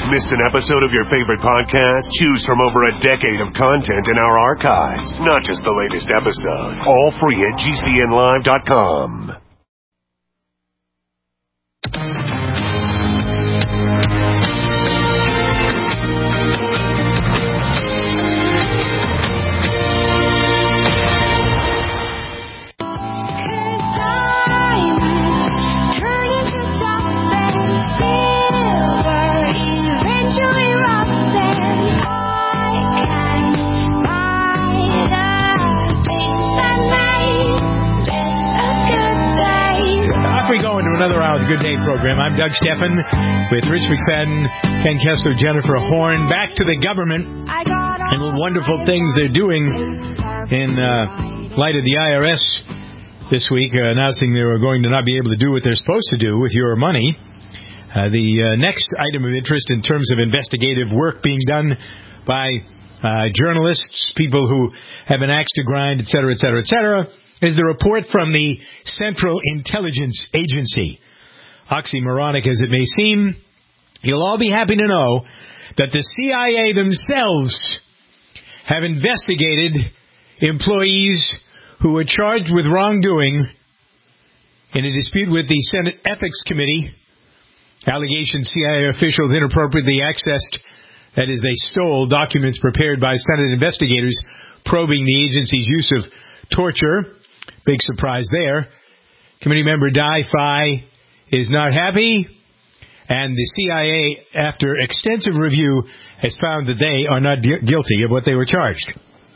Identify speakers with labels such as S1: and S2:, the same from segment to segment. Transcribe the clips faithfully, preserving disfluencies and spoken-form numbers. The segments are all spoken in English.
S1: Missed an episode of your favorite podcast? Choose from over a decade of content in our archives, not just the latest episode. All free at G C N live dot com.
S2: Another hour of the Good Day program. I'm Doug Steffen with Rich McFadden, Ken Kessler, Jennifer Horn. Back to the government and the wonderful things they're doing in uh, light of the I R S this week, uh, announcing they were going to not be able to do what they're supposed to do with your money. Uh, the uh, next item of interest in terms of investigative work being done by uh, journalists, people who have an axe to grind, et cetera, et cetera, et cetera, is the report from the Central Intelligence Agency. Oxymoronic as it may seem, you'll all be happy to know that the C I A themselves have investigated employees who were charged with wrongdoing in a dispute with the Senate Ethics Committee. Allegations C I A officials inappropriately accessed, that is, they stole documents prepared by Senate investigators probing the agency's use of torture. Big surprise there. Committee member Di Fye is not happy, and the C I A, after extensive review, has found that they are not gu- guilty of what they were charged.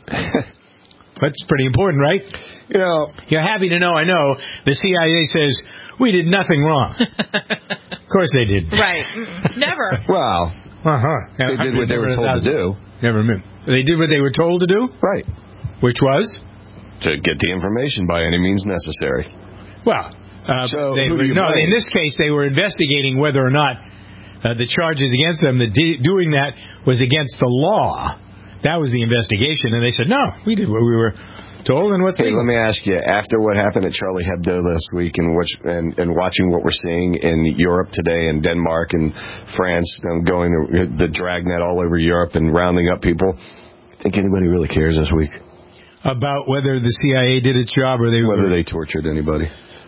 S2: That's pretty important, right? You know, you're happy to know, I know, the C I A says, we did nothing wrong. Of course they did.
S3: Right. Never.
S4: Well,
S2: uh-huh.
S4: they did what they were told to do.
S2: Never meant. They did what they were told to do?
S4: Right.
S2: Which was?
S4: To get the information by any means necessary.
S2: Well, uh,
S4: so
S2: they were, no, in this case, they were investigating whether or not uh, the charges against them, the di- doing that was against the law. That was the investigation, and they said, no, we did what we were told, and what's
S4: Hey,
S2: legal.
S4: let me ask you, after what happened at Charlie Hebdo last week and, which, and, and watching what we're seeing in Europe today, in Denmark and France, um, going the, the dragnet all over Europe and rounding up people, I think anybody really cares this week?
S2: About whether the C I A did its job or they
S4: whether
S2: were...
S4: they tortured anybody.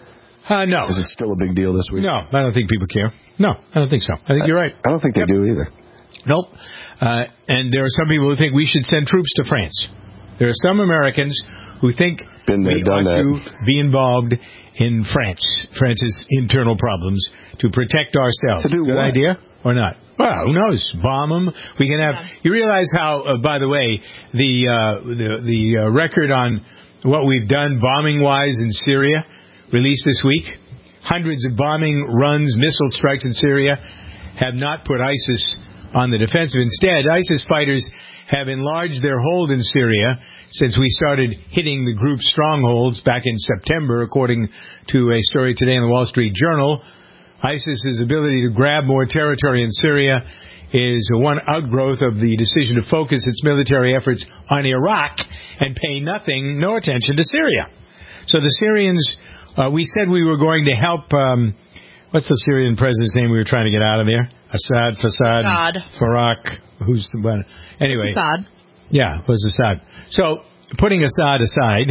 S2: Uh, no.
S4: Is it still a big deal this week?
S2: No, I don't think people care. No, I don't think so. I think
S4: I,
S2: you're right.
S4: I don't think they
S2: yep.
S4: do either.
S2: Nope. Uh, and there are some people who think we should send troops to France. There are some Americans who think
S4: Been there,
S2: we
S4: done
S2: ought
S4: that.
S2: to be involved in France, France's internal problems, to protect ourselves.
S4: To do
S2: Good
S4: what?
S2: idea or not? Well, who knows? Bomb them. We can have. You realize how, uh, by the way, the uh, the the uh, record on what we've done bombing-wise in Syria, released this week. Hundreds of bombing runs, missile strikes in Syria have not put ISIS on the defensive. Instead, ISIS fighters have enlarged their hold in Syria since we started hitting the group's strongholds back in September, according to a story today in the Wall Street Journal. ISIS's ability to grab more territory in Syria is one outgrowth of the decision to focus its military efforts on Iraq and pay nothing, no attention to Syria. So the Syrians, uh, we said we were going to help, um, what's the Syrian president's name we were trying to get out of there? Assad, Fassad,
S3: Assad.
S2: Farak, who's the one? Anyway.
S3: It's Assad.
S2: Yeah, it was Assad. So, putting Assad aside.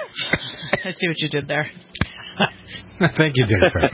S3: I see what you did there.
S2: Thank you, Jennifer.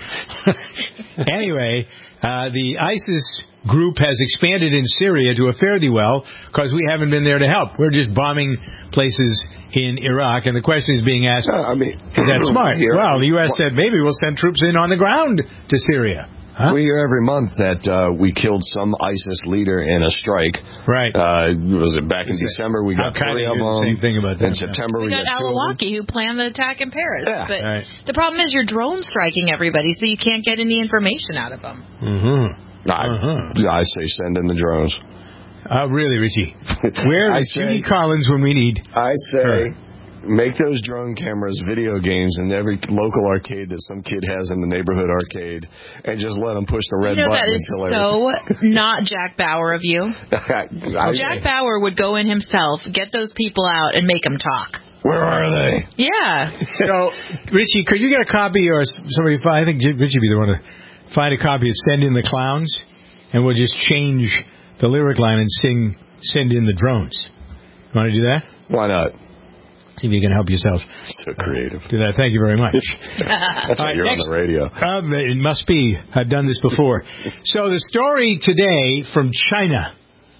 S2: Anyway, uh, the ISIS group has expanded in Syria to a fare-thee-well because we haven't been there to help. We're just bombing places in Iraq, and the question is being asked,
S4: no, I mean,
S2: is that smart?
S4: Here,
S2: well, the U S said maybe we'll send troops in on the ground to Syria. Huh?
S4: We hear every month that uh, we killed some ISIS leader in a strike.
S2: Right.
S4: Uh, was it back in December? We got
S2: Al-Qaeda
S4: three of
S2: did
S4: them.
S2: the same thing about that.
S4: In September,
S3: we,
S4: we
S3: got,
S4: got two of
S3: Al-Awlaki who planned the attack in Paris.
S4: Yeah.
S3: But
S2: right.
S3: the problem is you're drone striking everybody, so you can't get any information out of them.
S2: Mm-hmm.
S4: I,
S2: uh-huh.
S4: I say send in the drones.
S2: Uh, really, Richie? Where is Judy Collins when we need
S4: I say...
S2: her?
S4: Make those drone cameras video games in every local arcade that some kid has in the neighborhood arcade, and just let them push the red
S3: you know,
S4: button.
S3: That is so not Jack Bauer of you.
S4: I, I,
S3: Jack Bauer would go in himself, get those people out, and make them talk.
S4: Where are they?
S3: Yeah.
S2: So, Richie, could you get a copy, or somebody, I think Richie would be the one to find a copy of Send in the Clowns, and we'll just change the lyric line and sing, send in the drones. You want to do that?
S4: Why not?
S2: See if you can help yourself.
S4: So creative.
S2: Do that. Thank you very much.
S4: That's why
S2: right,
S4: you're
S2: next,
S4: on the radio.
S2: Uh, it must be. I've done this before. So the story today from China.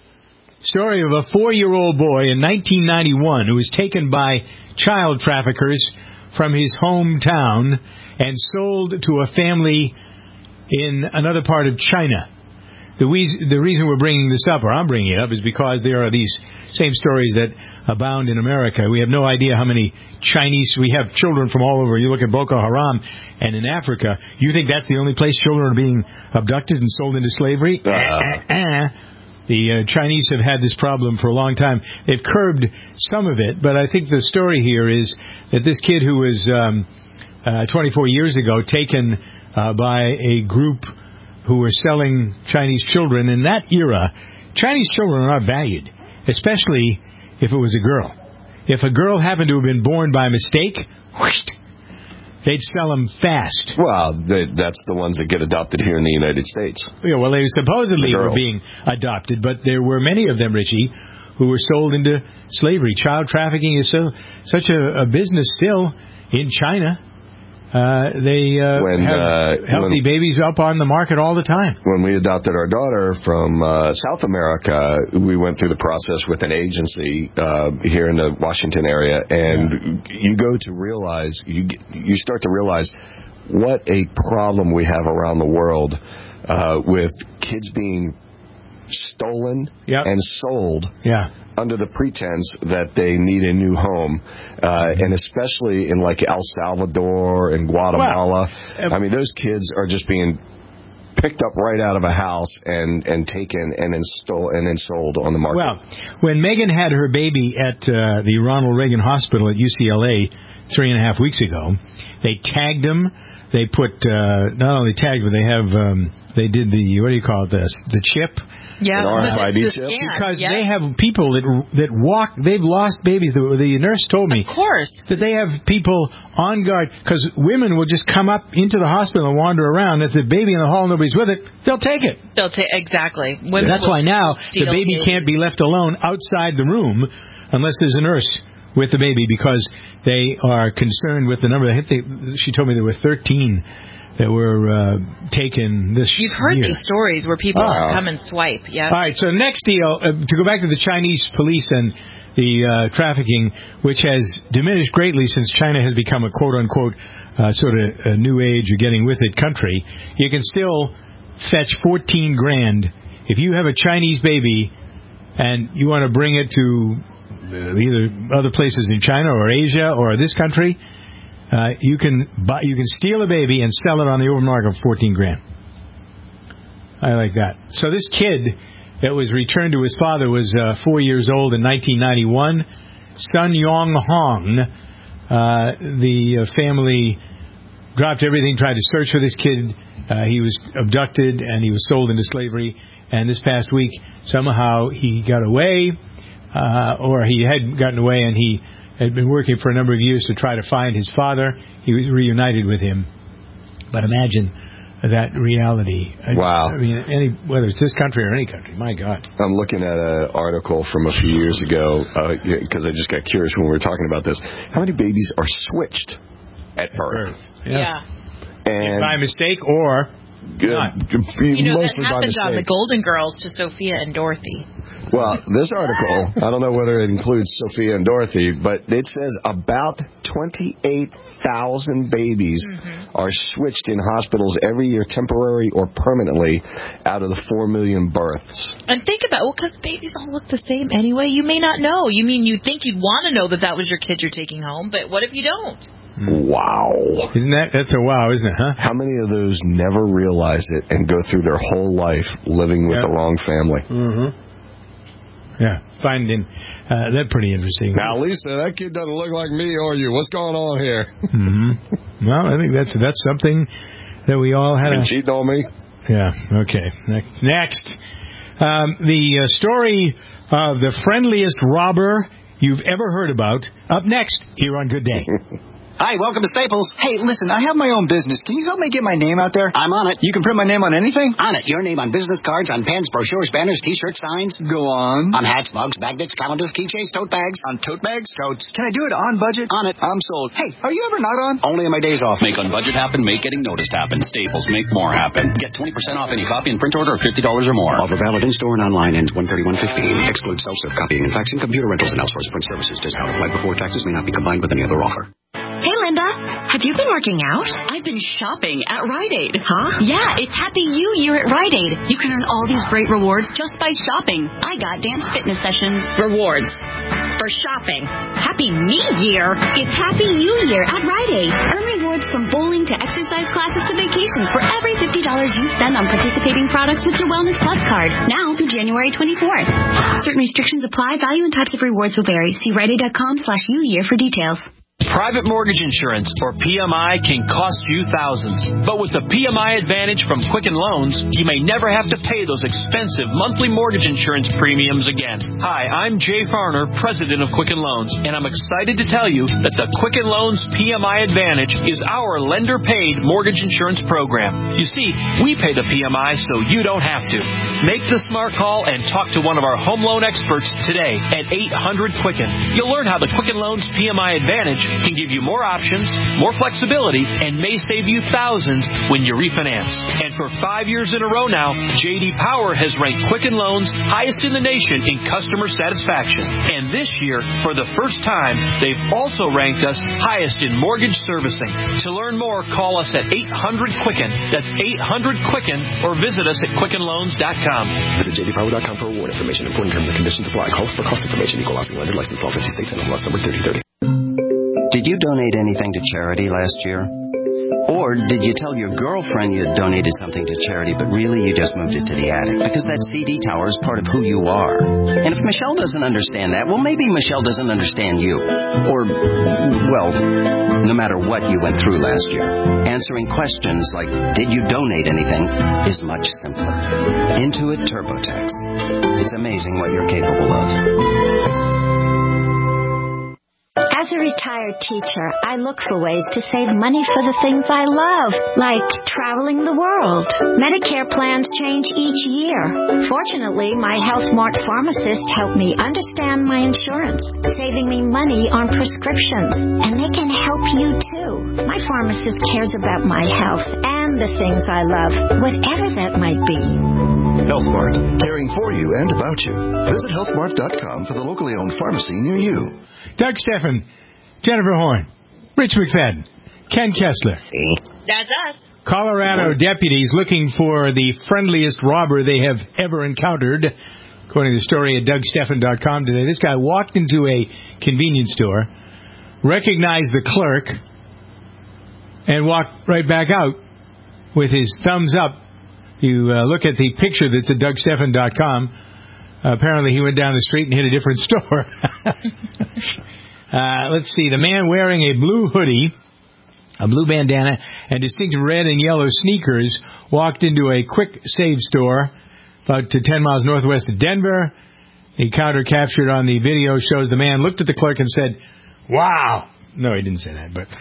S2: Story of a four-year-old boy in nineteen ninety-one who was taken by child traffickers from his hometown and sold to a family in another part of China. The, we- the reason we're bringing this up, or I'm bringing it up, is because there are these same stories that abound in America. We have no idea how many Chinese, we have children from all over. You look at Boko Haram, and in Africa, you think that's the only place children are being abducted and sold into slavery? Uh, uh, uh. The uh, Chinese have had this problem for a long time. They've curbed some of it, but I think the story here is that this kid who was um, uh, twenty-four years ago taken uh, by a group who were selling Chinese children, in that era, Chinese children are not valued, especially if it was a girl. If a girl happened to have been born by mistake, whoosh, they'd sell them fast.
S4: Well, they, that's the ones that get adopted here in the United States.
S2: Yeah, well, they supposedly
S4: The
S2: were being adopted, but there were many of them, Richie, who were sold into slavery. Child trafficking is so such a, a business still in China. Uh, they uh,
S4: When,
S2: have
S4: uh,
S2: healthy
S4: when-
S2: babies up on the market all the time.
S4: When we adopted our daughter from uh, South America, we went through the process with an agency uh, here in the Washington area, and yeah. you go to realize, you get- you start to realize what a problem we have around the world uh, with kids being stolen
S2: Yep.
S4: and sold.
S2: Yeah.
S4: Under the pretense that they need a new home, uh, and especially in like El Salvador and Guatemala.
S2: Well,
S4: I mean, those kids are just being picked up right out of a house and, and taken and then, stole, and then sold on the market.
S2: Well, when Megan had her baby at uh, the Ronald Reagan Hospital at U C L A three and a half weeks ago, they tagged them. They put, uh, not only tagged, but they have, um, they did the, what do you call it, this, the chip.
S3: Yeah,
S4: An R F I D chip?
S2: Because
S3: yeah.
S2: they have people that that walk, they've lost babies. The, the nurse told me.
S3: Of course.
S2: That they have people on guard, because women will just come up into the hospital and wander around. If the baby in the hall, nobody's with it, they'll take it.
S3: They'll take exactly. Women
S2: That's
S3: will
S2: why now the
S3: steal
S2: baby
S3: babies.
S2: can't be left alone outside the room unless there's a nurse with the baby, because they are concerned with the number. I think they, she told me there were thirteen that were uh, taken this year.
S3: You've heard these stories where people
S2: Wow.
S3: come and swipe. Yeah.
S2: All right, so next deal, uh, to go back to the Chinese police and the uh, trafficking, which has diminished greatly since China has become a quote-unquote uh, sort of a new age or getting with it country. You can still fetch fourteen grand if you have a Chinese baby and you want to bring it to uh, either other places in China or Asia or this country. Uh, you can buy, you can steal a baby and sell it on the open market for fourteen grand. I like that. So this kid that was returned to his father was uh, four years old in nineteen ninety-one. Sun Yong Hong. Uh, the uh, family dropped everything, tried to search for this kid. Uh, he was abducted and he was sold into slavery. And this past week, somehow he got away, uh, or he had gotten away, and he had been working for a number of years to try to find his father. He was reunited with him. But imagine that reality.
S4: Wow.
S2: I mean, any whether it's this country or any country, my God.
S4: I'm looking at an article from a few years ago, because uh, I just got curious when we were talking about this. How many babies are switched at birth?
S2: birth. Yeah.
S3: Yeah.
S4: And
S2: by mistake or
S4: Good.
S2: not.
S3: You know, that
S4: Mostly by
S3: happens on the
S4: mistake.
S3: Golden Girls to Sophia and Dorothy.
S4: Well, this article, I don't know whether it includes Sophia and Dorothy, but it says about twenty-eight thousand babies mm-hmm. are switched in hospitals every year, temporary or permanently, out of the four million births.
S3: And think about, well, because babies all look the same anyway. You may not know. You mean you think you'd want to know that that was your kid you're taking home, but what if you don't?
S4: Wow.
S2: Isn't that, that's a wow, isn't it, huh?
S4: How many of those never realize it and go through their whole life living with
S2: Yep.
S4: the wrong family?
S2: Mm-hmm. Yeah, finding uh, that pretty interesting.
S4: Now, Lisa, that kid doesn't look like me or you. What's going on here?
S2: Mm-hmm. Well, I think that's that's something that we all had.
S4: You
S2: A,
S4: cheating on me?
S2: yeah. Okay. Next, next. Um, the uh, story of the friendliest robber you've ever heard about. Up next here on Good Day.
S5: Hi, welcome to Staples. Hey, listen, I have my own business. Can you help me get my name out there? I'm on it. You can print my name on anything? On it. Your name on business cards, on pens, brochures, banners, T-shirts, signs. Go on. On hats, mugs, magnets, calendars, keychains, tote bags. On tote bags? Totes. Can I do it on budget? On it. I'm sold. Hey, are you ever not on? Only on my days off.
S6: Make on budget happen. Make getting noticed happen. Staples. Make more happen. Get twenty percent off any copy and print order of fifty dollars or more.
S5: Offer valid in-store and online. Ends one thirty-one fifteen. Excludes self-serve copying and faxing, computer rentals, and outsourced print services. Discount applied before taxes. May not be combined with any other offer.
S7: Hey, Linda, have you been working out? I've been shopping at Rite Aid. Huh? Yeah, it's Happy You Year at Rite Aid. You can earn all these great rewards just by shopping. I got dance fitness sessions. Rewards. For shopping. Happy Me Year. It's Happy You Year at Rite Aid. Earn rewards from bowling to exercise classes to vacations for every fifty dollars you spend on participating products with your Wellness Plus card. Now through January twenty-fourth. Certain restrictions apply. Value and types of rewards will vary. See Rite Aid dot com slash U Year for details.
S8: Private mortgage insurance, or P M I, can cost you thousands. But with the P M I Advantage from Quicken Loans, you may never have to pay those expensive monthly mortgage insurance premiums again. Hi, I'm Jay Farner, president of Quicken Loans, and I'm excited to tell you that the Quicken Loans P M I Advantage is our lender-paid mortgage insurance program. You see, we pay the P M I so you don't have to. Make the smart call and talk to one of our home loan experts today at eight hundred Quicken. You'll learn how the Quicken Loans P M I Advantage can give you more options, more flexibility, and may save you thousands when you refinance. And for five years in a row now, J D Power has ranked Quicken Loans highest in the nation in customer satisfaction. And this year, for the first time, they've also ranked us highest in mortgage servicing. To learn more, call us at eight hundred Quicken. That's eight hundred Quicken, or visit us at quicken loans dot com.
S5: Visit j d power dot com for award information. Important terms and conditions apply. Calls for cost information. Equal housing lender. License law fifty states and M L S number thirty thirty.
S9: Did you donate anything to charity last year? Or did you tell your girlfriend you had donated something to charity, but really you just moved it to the attic? Because that C D tower is part of who you are. And if Michelle doesn't understand that, well, maybe Michelle doesn't understand you. Or, well, no matter what you went through last year, answering questions like, did you donate anything, is much simpler. Intuit TurboTax. It's amazing what you're capable of.
S10: As a retired teacher, I look for ways to save money for the things I love, like traveling the world. Medicare plans change each year. Fortunately, my HealthMart pharmacist helped me understand my insurance, saving me money on prescriptions. And they can help you, too. My pharmacist cares about my health and the things I love, whatever that might be.
S11: HealthMart, caring for you and about you. Visit health mart dot com for the locally owned pharmacy near you.
S2: Doug Steffen, Jennifer Horn, Rich McFadden, Ken Kessler.
S3: That's us.
S2: Colorado deputies looking for the friendliest robber they have ever encountered. According to the story at doug steffen dot com today, this guy walked into a convenience store, recognized the clerk, and walked right back out with his thumbs up. You uh, look at the picture that's at doug steffen dot com. Uh, apparently, he went down the street and hit a different store. uh, let's see. The man wearing a blue hoodie, a blue bandana, and distinctive red and yellow sneakers walked into a quick save store about ten miles northwest of Denver. The encounter captured on the video shows the man looked at the clerk and said, "Wow." No, he didn't say that, but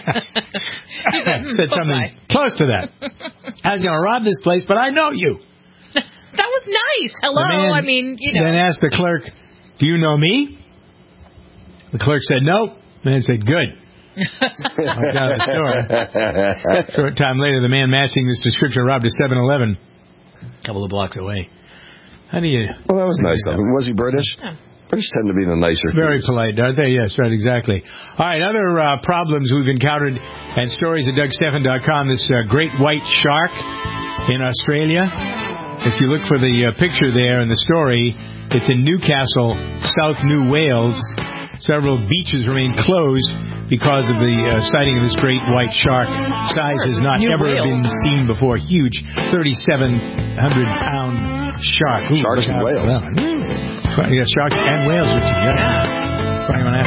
S2: said something close to that. I was going to rob this place, but I know you.
S3: That was nice. Hello.
S2: Man,
S3: I mean, you know.
S2: Then asked the clerk, "Do you know me?" The clerk said, "No." The man said, "Good." Walked out of the store. Short time later, the man matching this description robbed a seven eleven a couple of blocks away. How do you...
S4: Well, that was nice of him. Was he British?
S3: Yeah.
S4: British tend to be the nicer
S2: Very
S4: things.
S2: polite, aren't they? Yes, right, exactly. All right, other uh, problems we've encountered and stories at doug steffen dot com. This uh, great white shark in Australia. If you look for the uh, picture there in the story, it's in Newcastle, South New Wales. Several beaches remain closed because of the uh, sighting of this great white shark. Size has not
S3: New
S2: ever
S3: Wales.
S2: been seen before. Huge, thirty-seven hundred pound shark. Ooh,
S4: Sharks and whales.
S2: Yeah, sharks and whales, Richard. Yeah. Trying on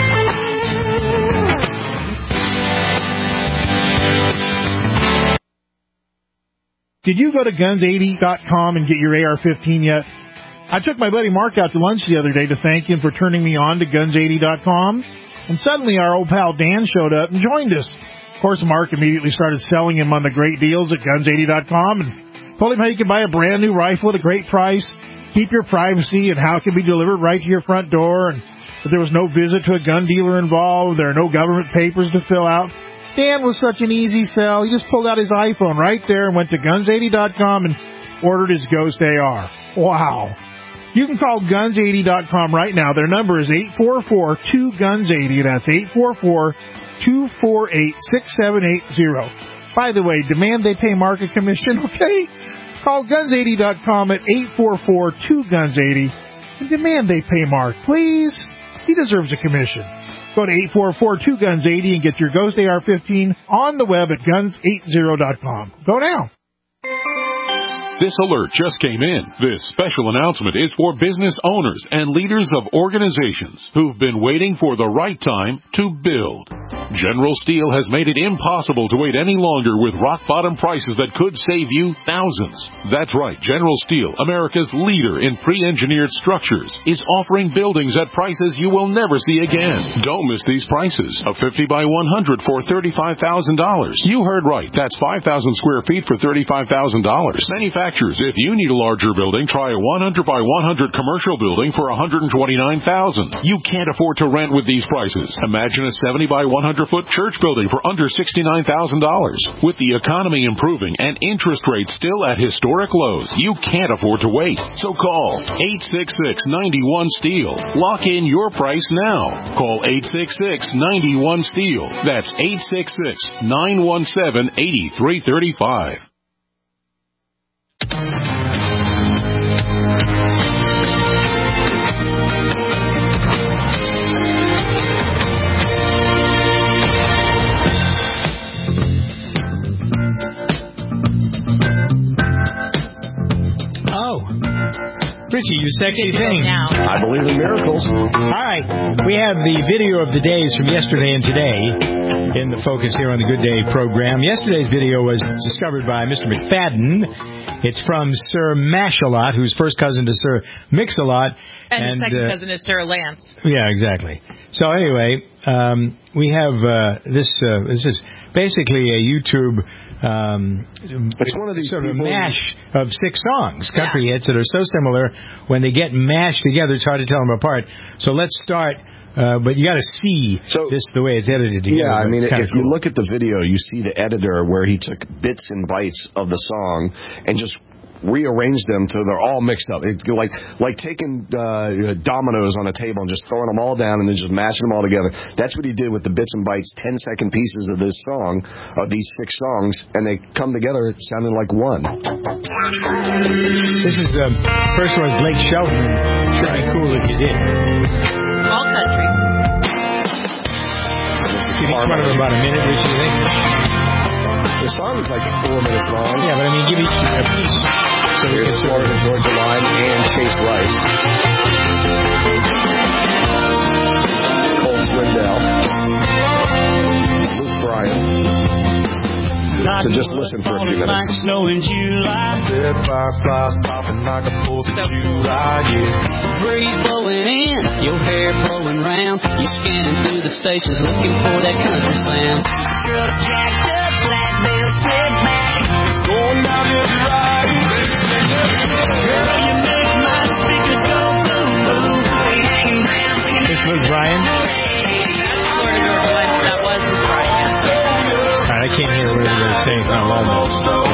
S2: after.
S12: Did you go to guns eighty dot com and get your A R fifteen yet? I took my buddy Mark out to lunch the other day to thank him for turning me on to guns eighty dot com. And suddenly our old pal Dan showed up and joined us. Of course, Mark immediately started selling him on the great deals at guns eighty dot com and told him how you can buy a brand new rifle at a great price, keep your privacy, and how it can be delivered right to your front door, and that there was no visit to a gun dealer involved, there are no government papers to fill out. Dan was such an easy sell. He just pulled out his iPhone right there and went to guns eighty dot com and ordered his Ghost A R. Wow. You can call guns eighty dot com right now. Their number is eight four four, two guns eighty. That's eight four four, two four eight, six seven eight zero. By the way, demand they pay Mark a commission, okay? Call guns eighty dot com at eight four four, two guns eighty and demand they pay Mark, please. He deserves a commission. Go to eight four four, two guns eighty and get your Ghost A R fifteen on the web at guns eighty dot com. Go now.
S13: This alert just came in. This special announcement is for business owners and leaders of organizations who've been waiting for the right time to build. General Steel has made it impossible to wait any longer with rock-bottom prices that could save you thousands. That's right. General Steel, America's leader in pre-engineered structures, is offering buildings at prices you will never see again. Don't miss these prices. A fifty by one hundred for thirty-five thousand dollars. You heard right. That's five thousand square feet for thirty-five thousand dollars. Manufactured. If you need a larger building, try a one hundred by one hundred commercial building for one hundred twenty-nine thousand dollars. You can't afford to rent with these prices. Imagine a seventy by one hundred foot church building for under sixty-nine thousand dollars. With the economy improving and interest rates still at historic lows, you can't afford to wait. So call eight six six, nine one, STEEL. Lock in your price now. Call eight six six, nine one, STEEL. That's eight six six, nine one seven, eight three three five.
S2: Richie, you sexy thing.
S4: I believe in miracles.
S2: All right. We have the video of the days from yesterday and today in the focus here on the Good Day program. Yesterday's video was discovered by Mister McFadden. It's from Sir Mash-a-Lot, who's first cousin to Sir Mix-a-Lot.
S3: And, and his second
S2: uh,
S3: cousin is Sir Lance.
S2: Yeah, exactly. So anyway, um, we have uh, this. Uh, this is basically a YouTube. Um,
S4: it's one of these
S2: sort of a mash of six songs, country yeah. hits that are so similar. When they get mashed together, it's hard to tell them apart. So let's start. Uh, but you got to see so, this the way it's edited together.
S4: Yeah, I mean, if
S2: cool.
S4: you look at the video, you see the editor where he took bits and bytes of the song and just rearranged them so they're all mixed up. It's like like taking uh, dominoes on a table and just throwing them all down and then just mashing them all together. That's what he did with the bits and bytes, ten-second pieces of this song, of these six songs, and they come together sounding like one.
S2: This is the um, first one, Blake Shelton. Pretty cool if you did.
S3: All country.
S2: Each one of them about a minute, which you think?
S4: The song is like four minutes long.
S2: Yeah, but I mean, give each a piece.
S4: So here's Florida Georgia Line and Chase Rice. Cole Swindell. Luke Bryan. So just listen for a few minutes.
S14: Like snow in July. Dead fireflies popping like a fourth of July. Yeah. Breeze blowing in, your hair blowing round. You scanning through the stations looking for that country slam. Truck jacked up, black belt split back. Going down your drive. Girl, you make my speakers go boom boom.
S2: This Luke Bryan.
S3: That was Luke Bryan.
S2: I can't hear what everybody's saying. It's not loud enough.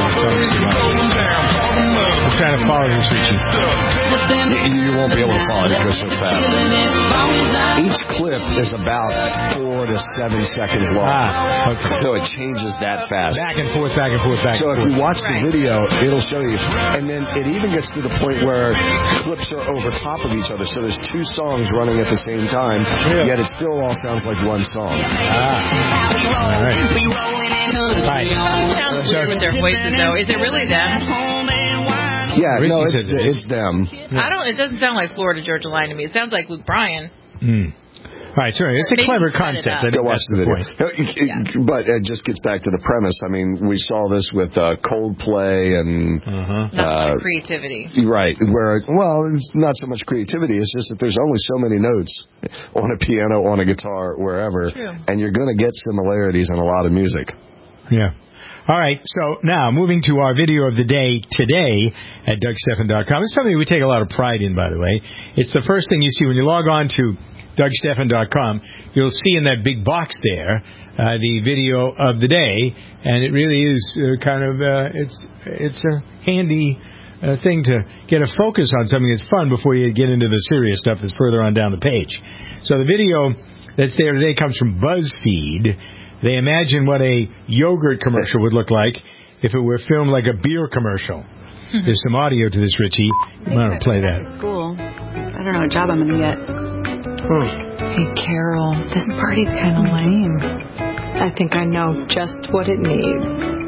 S2: I'm trying to follow this, Richie.
S4: You won't be able to follow it because it's fast. Each clip is about four to seven seconds long.
S2: Ah, okay.
S4: So it changes that fast.
S2: Back and forth, back and forth, back
S4: so
S2: and forth.
S4: So if you watch the video, it'll show you. And then it even gets to the point where clips are over top of each other. So there's two songs running at the same time, yeah. Yet it still all sounds like one song.
S2: Ah. All right.
S3: Right. Sounds weird with their voices, though. Is it really them?
S4: Yeah, no, it's, it's them.
S3: I don't. It doesn't sound like Florida Georgia Line to me. It sounds like Luke Bryan.
S2: Mm. Right, sorry, it's a
S3: Maybe
S2: clever
S3: set it
S2: concept.
S3: up.
S2: I think
S4: Go watch
S2: that's
S4: the video.
S2: point.
S4: Yeah. But it just gets back to the premise. I mean, we saw this with uh, Coldplay and...
S2: Uh-huh.
S3: Not
S4: uh,
S3: much creativity.
S4: Right. Where, well, it's not so much creativity. It's just that there's only so many notes on a piano, on a guitar, wherever. And you're going to get similarities in a lot of music.
S2: Yeah. All right, so now moving to our video of the day today at Doug Stephan dot com. It's something we take a lot of pride in, by the way. It's the first thing you see when you log on to Doug Stephan dot com. You'll see in that big box there uh, the video of the day, and it really is uh, kind of uh, it's it's a handy uh, thing to get a focus on something that's fun before you get into the serious stuff that's further on down the page. So the video that's there today comes from BuzzFeed. They imagine what a yogurt commercial would look like if it were filmed like a beer commercial. There's some audio to this, Richie. I'm going to play that.
S15: School. I don't know what job I'm going to get.
S2: Oh.
S15: Hey, Carol, this party's kind of lame. I think I know just what it needs.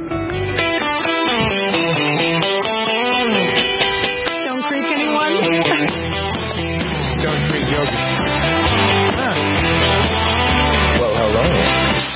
S15: Stone Creek, anyone?
S2: Stone Creek yogurt. Huh.
S4: Well, hello.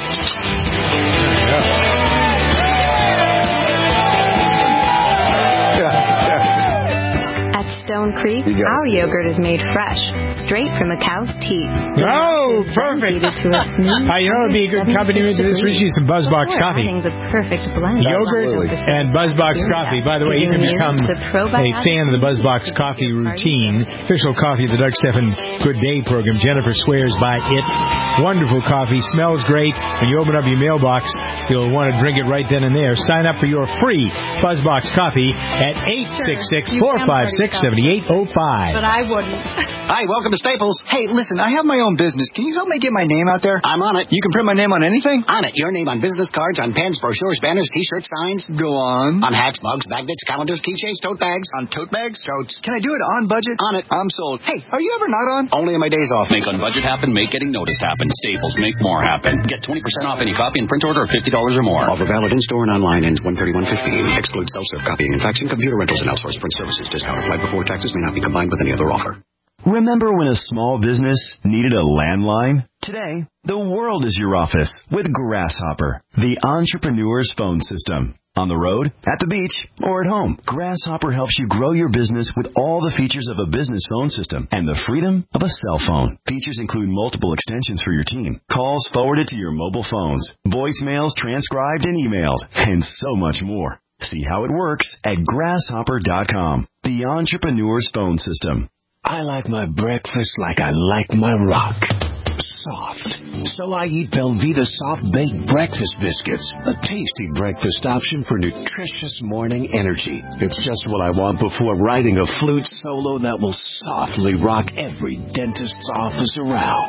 S10: At Stone Creek, our yogurt is made fresh, straight from a cow's teeth.
S2: Oh, perfect.
S10: To a smooth
S2: Uh, you know what would be a good accompaniment to this, Richie? Some BuzzBox coffee.
S10: The perfect blend.
S2: Yogurt and BuzzBox coffee. By the way, you can become a fan of the BuzzBox coffee routine. Official coffee of the Doug Stephan Good Day program. Jennifer swears by it. Wonderful coffee. Smells great. When you open up your mailbox, you'll want to drink it right then and there. Sign up for your free BuzzBox coffee at eight six six, four five six, seven eight zero five.
S15: But I wouldn't.
S5: Hi, welcome to Staples. Hey, listen, I have my own business. Can you help me get my name out there? I'm on it. You can print my name on anything? On it. Your name on business cards, on pens, brochures, banners, T-shirts, signs. Go on. On hats, mugs, magnets, calendars, keychains, tote bags. On tote bags? Totes. Can I do it on budget? On it. I'm sold. Hey, are you ever not on? Only on my days off.
S6: Make on budget happen, make getting noticed happen. Staples, make more happen. Get twenty percent off any copy and print order of fifty dollars or more.
S5: Offer valid in-store and online ends one thirty-one fifteen. Excludes self-serve copying and faxing, computer rentals, and outsourced print services. Discount applied before taxes may not be combined with any other offer.
S16: Remember when a small business needed a landline? Today, the world is your office with Grasshopper, the entrepreneur's phone system. On the road, at the beach, or at home, Grasshopper helps you grow your business with all the features of a business phone system and the freedom of a cell phone. Features include multiple extensions for your team, calls forwarded to your mobile phones, voicemails transcribed and emailed, and so much more. See how it works at grasshopper dot com, the entrepreneur's phone system.
S17: I like my breakfast like I like my rock. Soft. So I eat Belvita Soft Baked Breakfast Biscuits, a tasty breakfast option for nutritious morning energy. It's just what I want before writing a flute solo that will softly rock every dentist's office around.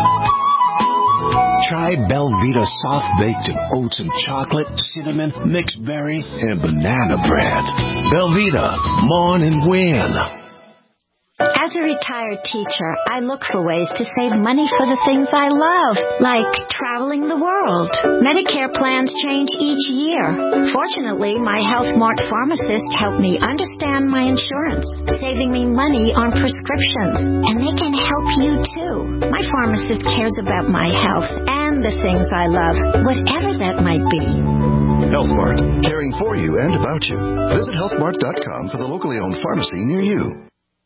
S17: Try Belvita Soft Baked in oats and chocolate, cinnamon, mixed berry, and banana bread. Belvita, mourn and win.
S10: As a retired teacher, I look for ways to save money for the things I love, like traveling the world. Medicare plans change each year. Fortunately, my HealthMart pharmacist helped me understand my insurance, saving me money on prescriptions. And they can help you, too. My pharmacist cares about my health and the things I love, whatever that might be.
S11: HealthMart, caring for you and about you. Visit health mart dot com for the locally owned pharmacy near you.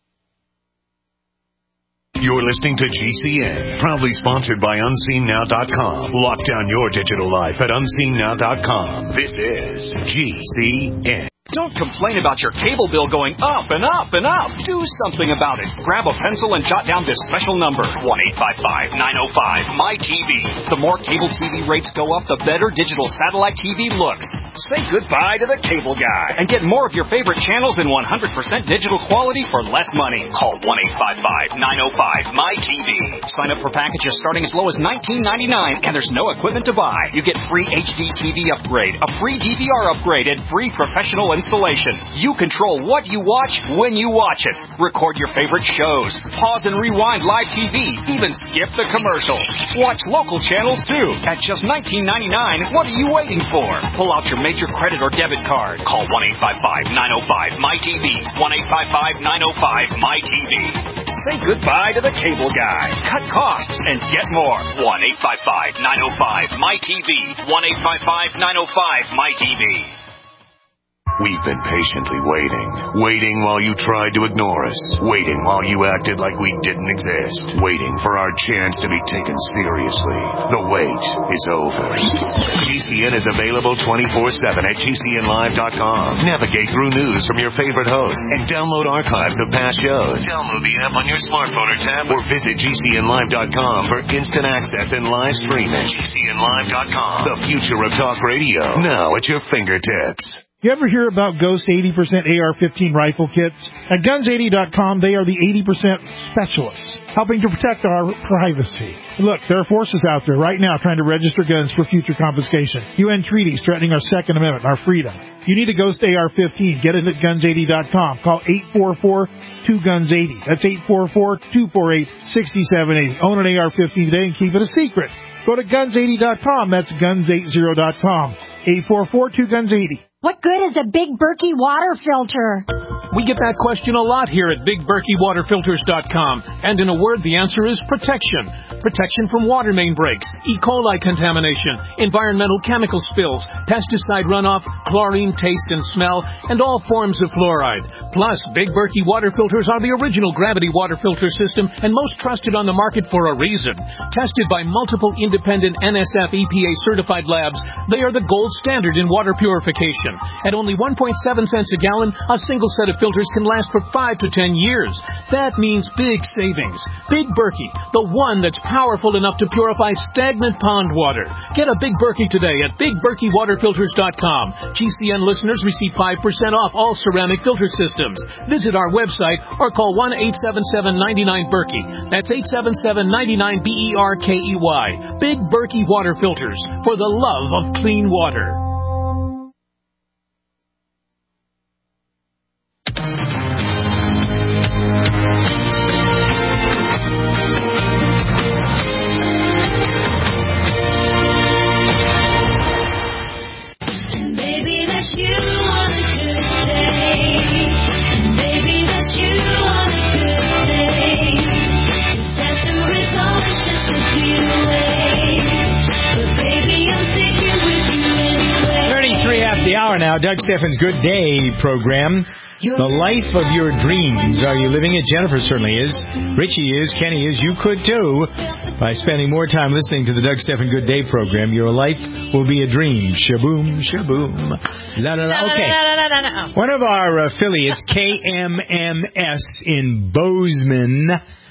S1: You're listening to G C N, proudly sponsored by unseen now dot com. Lock down your digital life at unseen now dot com. This is G C N.
S8: Don't complain about your cable bill going up and up and up. Do something about it. Grab a pencil and jot down this special number, one eight five five, nine oh five, M Y T V. The more cable T V rates go up, the better digital satellite T V looks. Say goodbye to the cable guy and get more of your favorite channels in one hundred percent digital quality for less money. Call one eight five five, nine oh five, M Y T V. Sign up for packages starting as low as nineteen ninety-nine, and there's no equipment to buy. You get free H D T V upgrade, a free D V R upgrade, and free professional
S18: digital installation. You control what you watch when you watch it. Record your favorite shows. Pause and rewind live T V. Even skip the commercials. Watch local channels too. At just nineteen ninety-nine dollars, what are you waiting for? Pull out your major credit or debit card. Call one eight five five, nine oh five, M Y T V. one eight five five, nine oh five, M Y T V. Say goodbye to the cable guy. Cut costs and get more. one eight five five, nine oh five, M Y T V. one eight five five, nine oh five, M Y T V.
S1: We've been patiently waiting. Waiting while you tried to ignore us. Waiting while you acted like we didn't exist. Waiting for our chance to be taken seriously. The wait is over. G C N is available twenty-four seven at G C N live dot com. Navigate through news from your favorite hosts and download archives of past shows. Download the app on your smartphone or tablet or visit G C N live dot com for instant access and live streaming. G C N live dot com. The future of talk radio. Now at your fingertips.
S12: You ever hear about Ghost eighty percent A R fifteen rifle kits? At guns eighty dot com, they are the eighty percent specialists, helping to protect our privacy. Look, there are forces out there right now trying to register guns for future confiscation. U N treaties threatening our Second Amendment, our freedom. You need a Ghost A R fifteen. Get it at guns eighty dot com. Call eight four four, two guns eighty. That's eight four four, two four eight, six seven eight. Own an A R fifteen today and keep it a secret. Go to guns eighty dot com. That's guns eighty dot com. eight four four, two guns eighty.
S10: What good is a Big Berkey water filter?
S8: We get that question a lot here at big berkey water filters dot com. And in a word, the answer is protection. Protection from water main breaks, E. coli contamination, environmental chemical spills, pesticide runoff, chlorine taste and smell, and all forms of fluoride. Plus, Big Berkey water filters are the original gravity water filter system and most trusted on the market for a reason. Tested by multiple independent N S F E P A certified labs, they are the gold standard in water purification. At only one point seven cents a gallon, a single set of filters can last for five to ten years. That means big savings. Big Berkey, the one that's powerful enough to purify stagnant pond water. Get a Big Berkey today at big berkey water filters dot com. G C N listeners receive five percent off all ceramic filter systems. Visit our website or call one eight seven seven, nine nine, Berkey. That's eight seven seven, nine nine, B E R K E Y. Big Berkey water filters for the love of clean water.
S2: Now, Doug Steffen's Good Day program. The life of your dreams. Are you living it? Jennifer certainly is. Richie is. Kenny is. You could too. By spending more time listening to the Doug Steffen Good Day program, your life will be a dream. Shaboom, shaboom. La, la, la. Okay. One of our affiliates, K M M S in Bozeman,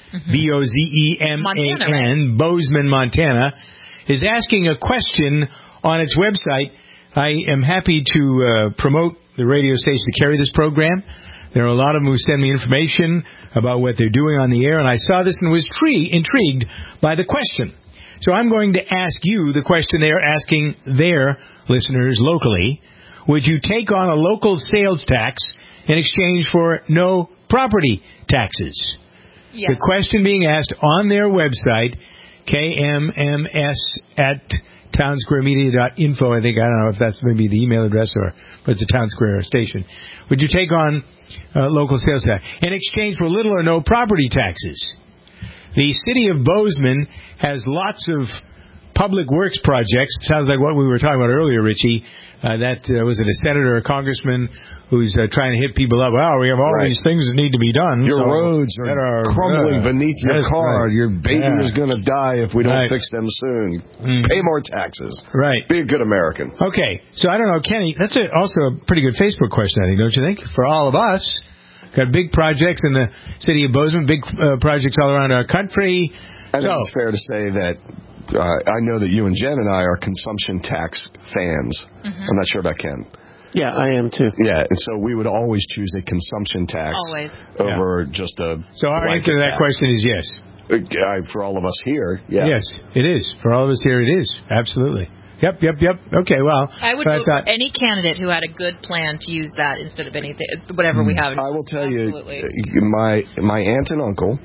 S2: B O Z E M A N, Bozeman, Montana, is asking a question on its website. I am happy to uh, promote the radio station to carry this program. There are a lot of them who send me information about what they're doing on the air, and I saw this and was tre- intrigued by the question. So I'm going to ask you the question they are asking their listeners locally. Would you take on a local sales tax in exchange for no property taxes? Yes. The question being asked on their website, K M M S at townsquare media dot info, I think. I don't know if that's maybe the email address or but it's a Town Square station. Would you take on uh, local sales tax in exchange for little or no property taxes? The city of Bozeman has lots of public works projects. Sounds like what we were talking about earlier, Richie. Uh, that uh, was it a senator or a congressman who's uh, trying to hit people up. Wow, we have all right. these things that need to be done.
S4: Your
S2: so
S4: roads are, are crumbling uh, beneath your car. Right. Your baby yeah. is going to die if we don't right. fix them soon. Mm. Pay more taxes.
S2: Right.
S4: Be a good American.
S2: Okay. So I don't know, Kenny, that's a, also a pretty good Facebook question, I think, don't you think? For all of us. Got big projects in the city of Bozeman, big uh, projects all around our country.
S4: I think
S2: so,
S4: it's fair to say that uh, I know that you and Jen and I are consumption tax fans. Mm-hmm. I'm not sure about Ken.
S19: Yeah, I am too.
S4: Yeah, and so we would always choose a consumption tax
S3: always.
S4: over
S2: yeah.
S4: just a.
S2: So our answer to that
S4: tax.
S2: question is yes.
S4: Uh, for all of us here, yeah.
S2: Yes, it is. For all of us here, it is. Absolutely. Yep, yep, yep. Okay, well.
S3: I would
S2: but
S3: vote for any candidate who had a good plan to use that instead of anything, whatever we have.
S4: I will tell
S3: Absolutely.
S4: you, my my aunt and uncle,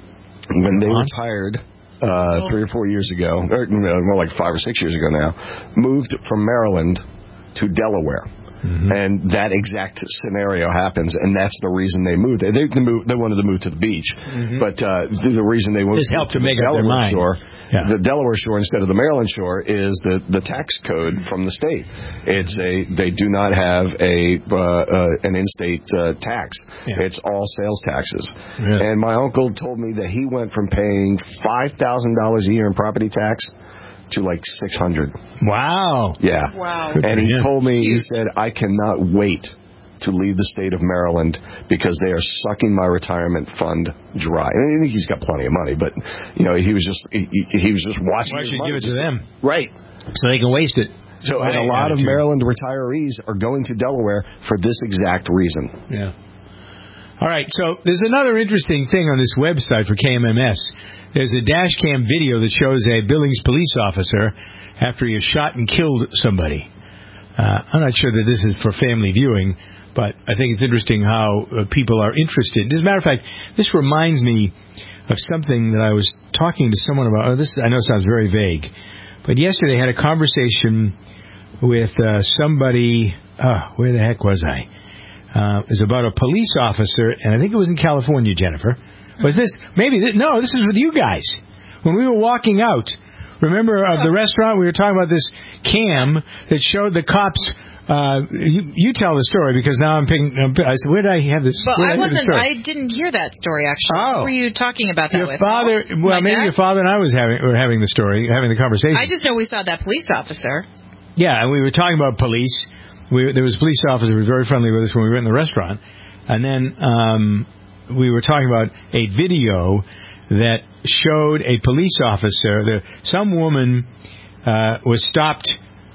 S4: when they retired uh, three or four years ago, or more like five or six years ago now, moved from Maryland to Delaware. Mm-hmm. And that exact scenario happens, and that's the reason they moved. They they, moved, they wanted to move to the beach, mm-hmm. but uh, the, the reason they moved
S2: Just helped
S4: to, to
S2: to make
S4: the
S2: up their
S4: Delaware
S2: mind.
S4: shore,
S2: yeah.
S4: the Delaware shore instead of the Maryland shore, is the, the tax code from the state. It's a they do not have a uh, uh, an in-state uh, tax. Yeah. It's all sales taxes. Yeah. And my uncle told me that he went from paying five thousand dollars a year in property tax to like six hundred.
S2: Wow.
S4: Yeah.
S3: Wow.
S4: And he told me, he said, I cannot wait to leave the state of Maryland because they are sucking my retirement fund dry. I mean, he's got plenty of money, but you know, he was just he, he was just watching.
S2: Why
S4: his
S2: should
S4: money.
S2: give it to them?
S4: Right.
S2: So they can waste it.
S4: So and a lot of Maryland retirees are going to Delaware for this exact reason.
S2: Yeah. All right, so there's another interesting thing on this website for K M M S. There's a dash cam video that shows a Billings police officer after he has shot and killed somebody. Uh, I'm not sure that this is for family viewing, but I think it's interesting how uh, people are interested. As a matter of fact, this reminds me of something that I was talking to someone about. Oh, this I know sounds very vague, but yesterday I had a conversation with uh, somebody. Uh, where the heck was I? Uh, it was about a police officer, and I think it was in California, Jennifer. Was this, maybe, th- no, this is with you guys. When we were walking out, remember of the restaurant, we were talking about this cam that showed the cops, uh, you, you tell the story, because now I'm picking, I said, where did I have this?
S3: But
S2: where
S3: I
S2: did I,
S3: wasn't,
S2: story?
S3: I didn't hear that story, actually.
S2: Oh.
S3: What were you talking about that
S2: your
S3: with?
S2: father,
S3: Oh,
S2: well,
S3: my
S2: maybe
S3: dad?
S2: your father and I was having, were having the story, having the conversation.
S3: I just know we saw that police officer.
S2: Yeah, and we were talking about police. We, there was a police officer who was very friendly with us when we were in the restaurant. And then um, we were talking about a video that showed a police officer. There, some woman uh, was stopped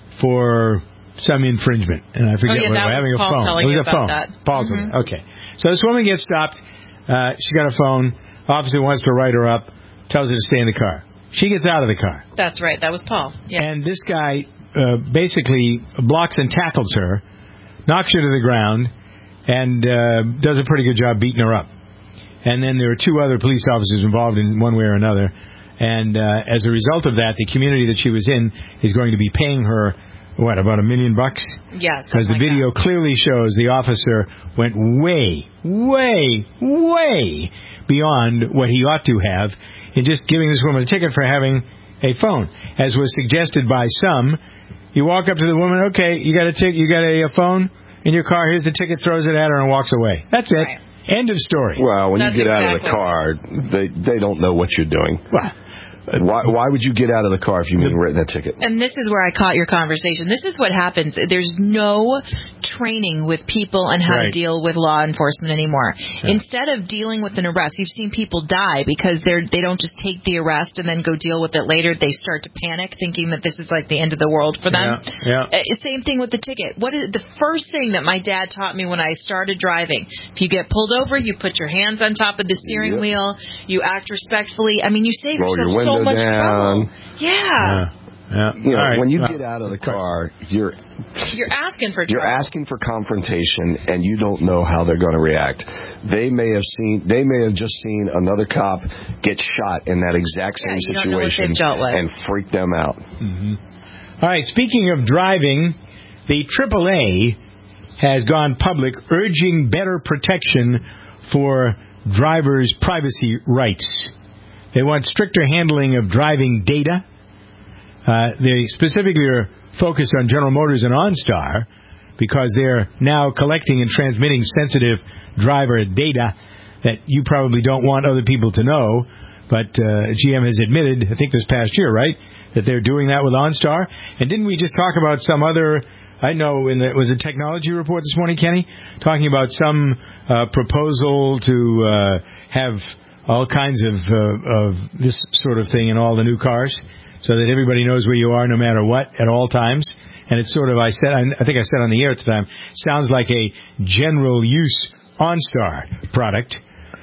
S2: for some infringement, and I forget
S3: oh, yeah,
S2: what.
S3: That
S2: Having
S3: was
S2: a
S3: Paul
S2: phone.
S3: Telling
S2: it was
S3: you
S2: a
S3: about
S2: phone.
S3: That.
S2: Paul
S3: mm-hmm.
S2: told me. Okay, so this woman gets stopped. Uh, she got a phone. Officer wants to write her up. Tells her to stay in the car. She gets out of the car.
S3: That's right. That was Paul. Yeah.
S2: And this guy uh, basically blocks and tackles her, knocks her to the ground, and uh, does a pretty good job beating her up. And then there are two other police officers involved in one way or another. And uh, as a result of that, the community that she was in is going to be paying her, what, about a million bucks?
S3: Yes.
S2: Because the
S3: like
S2: video
S3: that.
S2: clearly shows the officer went way, way, way beyond what he ought to have in just giving this woman a ticket for having a phone. As was suggested by some, you walk up to the woman, okay, you got a ticket, you got a, a phone in your car, here's the ticket, throws it at her and walks away. That's it.
S3: Right.
S2: End of story.
S4: Well, when
S3: That's
S4: you get
S3: exactly.
S4: out of the car, they they don't know what you're doing.
S2: Well,
S4: Why why would you get out of the car if you mean written a ticket?
S3: And this is where I caught your conversation. This is what happens. There's no training with people on how
S2: Right.
S3: to deal with law enforcement anymore.
S2: Yeah.
S3: Instead of dealing with an arrest, you've seen people die because they're they don't just take the arrest and then go deal with it later. They start to panic, thinking that this is like the end of the world for them.
S2: Yeah. yeah.
S3: Uh, Same thing with the ticket. What is the first thing that my dad taught me when I started driving? If you get pulled over, you put your hands on top of the steering
S4: Yep.
S3: wheel. You act respectfully. I mean, you save
S4: Roll your
S3: yourself so
S4: window
S3: much
S4: down.
S3: trouble. Yeah.
S2: Yeah. yeah.
S4: You know,
S2: All right.
S4: when you
S2: Well,
S4: get out of the car, you're
S3: You're asking for
S4: you're
S3: trouble.
S4: asking for confrontation, and you don't know how they're going to react. They may have seen, they may have just seen another cop get shot in that exact same
S3: Yeah, you don't know what
S4: situation
S3: they've dealt with.
S4: and freak them out.
S2: Mm-hmm. All right, speaking of driving, the triple A has gone public urging better protection for drivers' privacy rights. They want stricter handling of driving data. Uh, they specifically are focused on General Motors and OnStar because they're now collecting and transmitting sensitive driver data that you probably don't want other people to know. But uh, G M has admitted, I think this past year, right, that they're doing that with OnStar. And didn't we just talk about some other, I know, in the, was it Technology Report this morning, Kenny? Talking about some uh, proposal to uh, have all kinds of, uh, of this sort of thing in all the new cars so that everybody knows where you are no matter what at all times. And it's sort of, I said, I think I said on the air at the time, sounds like a general use OnStar product.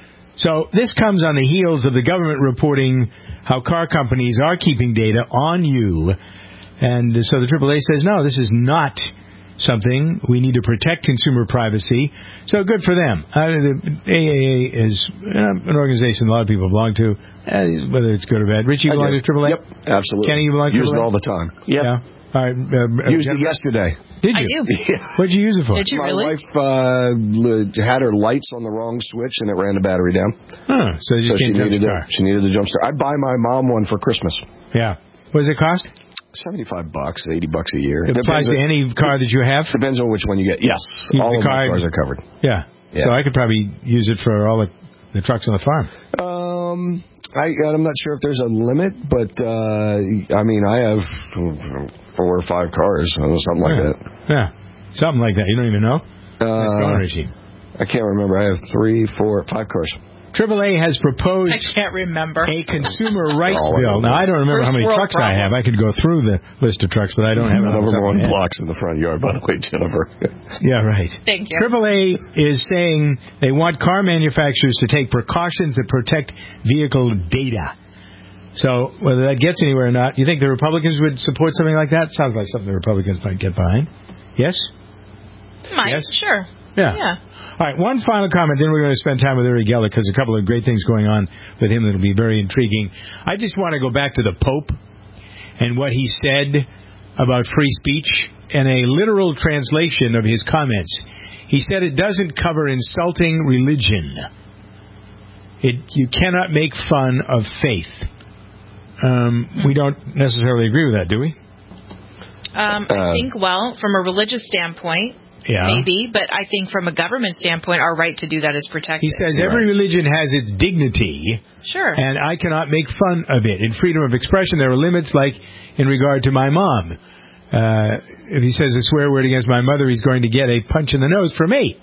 S2: So this comes on the heels of the government reporting how car companies are keeping data on you And so the triple A says, no, this is not something. We need to protect consumer privacy. So good for them. Uh, the A A A is uh, an organization a lot of people belong to, uh, whether it's good or bad. Richie, you belong to triple A?
S4: Yep, absolutely.
S2: Kenny, you belong to
S4: Use
S2: triple A?
S4: it all the time.
S2: Yep. Yeah. All right. Uh,
S4: Used it yesterday.
S2: Did you?
S3: I do.
S4: Yeah.
S2: What did you use it for?
S3: Did you
S4: My
S3: really?
S4: wife uh, had her lights on the wrong switch, and it ran the battery down.
S2: Huh. So, you
S4: so
S2: can't
S4: she
S2: jump
S4: needed
S2: the car.
S4: a, she needed a jump start. I buy my mom one for Christmas.
S2: Yeah. What does it cost?
S4: Seventy-five bucks, eighty bucks a year.
S2: It applies to any car that you have?
S4: Depends on which one you get. Yes,
S2: Use
S4: all
S2: the
S4: of
S2: card.
S4: my cars are covered.
S2: Yeah.
S4: Yeah.
S2: So I could probably use it for all the, the trucks on the farm.
S4: Um, I, I'm not sure if there's a limit, but uh, I mean, I have four or five cars, something like
S2: yeah.
S4: that.
S2: Yeah, something like that. You don't even know?
S4: Uh,
S2: nice going, Richie.
S4: I can't remember. I have three, four, five cars.
S2: triple A has proposed
S3: I can't remember.
S2: a consumer rights
S4: Oh,
S2: bill. Now, I don't remember
S3: First
S2: how many
S3: world
S2: trucks
S3: problem.
S2: I have. I could go through the list of trucks, but I don't have
S4: None of
S2: enough
S4: them are on
S2: head.
S4: blocks in the front yard, by the way, Jennifer.
S2: Yeah, right.
S3: Thank you.
S2: triple A is saying they want car manufacturers to take precautions that protect vehicle data. So whether that gets anywhere or not, you think the Republicans would support something like that? Sounds like something the Republicans might get behind. Yes?
S3: Might,
S2: Yes?
S3: sure.
S2: Yeah.
S3: Yeah.
S2: All right, one final comment, then we're going to spend time with Uri Geller because a couple of great things going on with him that will be very intriguing. I just want to go back to the Pope and what he said about free speech and a literal translation of his comments. He said it doesn't cover insulting religion. It you cannot make fun of faith. Um, we don't necessarily agree with that, do we?
S3: Um, I
S2: Uh,
S3: think, well, from a religious standpoint,
S2: Yeah.
S3: maybe, but I think from a government standpoint, our right to do that is protected.
S2: He says every religion has its dignity.
S3: Sure.
S2: And I cannot make fun of it. In freedom of expression, there are limits, like in regard to my mom. Uh, if he says a swear word against my mother, he's going to get a punch in the nose from me.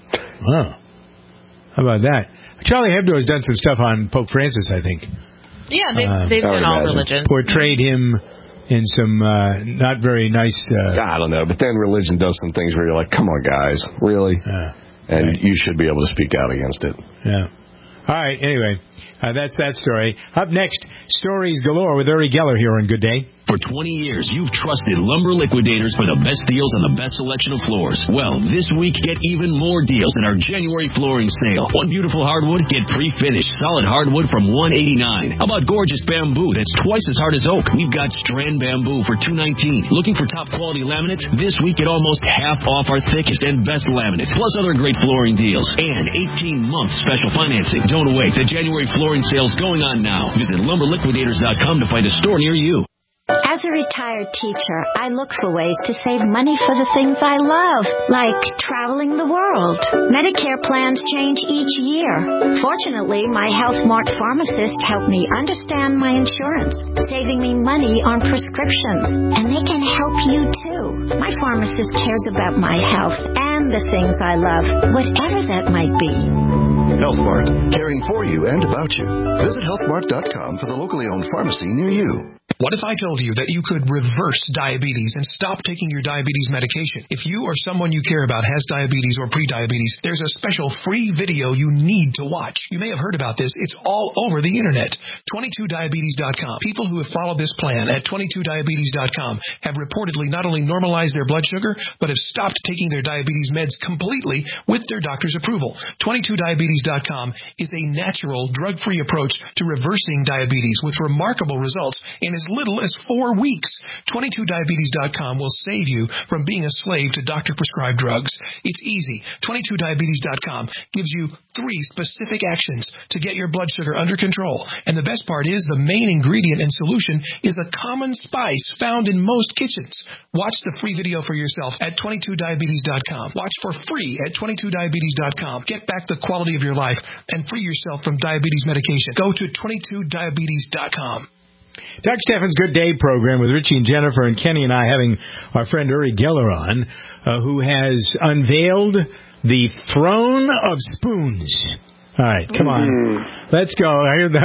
S2: Oh. How about that? Charlie Hebdo has done some stuff on Pope Francis, I think.
S3: Yeah, they've,
S2: Uh,
S3: they've
S2: I would
S3: done all
S2: imagine.
S3: religions.
S2: Portrayed him in some uh, not very nice... Uh,
S4: I don't know, but then religion does some things where you're like, come on, guys, really? And
S2: right.
S4: you should be able to speak out against it.
S2: Yeah. All right, anyway, uh, that's that story. Up next, stories galore with Uri Geller here on Good Day.
S19: For twenty years, you've trusted Lumber Liquidators for the best deals on the best selection of floors. Well, this week, get even more deals in our January flooring sale. One beautiful hardwood, get pre-finished solid hardwood from one eighty-nine. How about gorgeous bamboo that's twice as hard as oak? We've got strand bamboo for two nineteen. Looking for top quality laminates? This week, get almost half off our thickest and best laminates, plus other great flooring deals. And eighteen month special financing. Don't wait. The January flooring sale's going on now. Visit lumber liquidators dot com to find a store near you.
S10: As a retired teacher, I look for ways to save money for the things I love, like traveling the world. Medicare plans change each year. Fortunately, my HealthMart pharmacist helped me understand my insurance, saving me money on prescriptions. And they can help you, too. My pharmacist cares about my health and the things I love, whatever that might be.
S11: HealthMart, caring for you and about you. Visit health mart dot com for the locally owned pharmacy near you.
S20: What if I told you that you could reverse diabetes and stop taking your diabetes medication? If you or someone you care about has diabetes or prediabetes, there's a special free video you need to watch. You may have heard about this. It's all over the internet. twenty-two diabetes dot com. People who have followed this plan at twenty-two diabetes dot com have reportedly not only normalized their blood sugar, but have stopped taking their diabetes meds completely with their doctor's approval. twenty-two diabetes dot com is a natural, drug-free approach to reversing diabetes with remarkable results in as little as four weeks. twenty-two diabetes dot com will save you from being a slave to doctor-prescribed drugs. It's easy. twenty-two diabetes dot com gives you three specific actions to get your blood sugar under control. And the best part is the main ingredient and solution is a common spice found in most kitchens. Watch the free video for yourself at twenty-two diabetes dot com. Watch for free at twenty-two diabetes dot com. Get back the quality of your life and free yourself from diabetes medication. Go to twenty-two diabetes dot com.
S2: Doug Steffen's Good Day program with Richie and Jennifer and Kenny and I having our friend Uri Geller on, uh, who has unveiled the Throne of Spoons. All right, come on.
S4: Mm.
S2: Let's go. I heard that.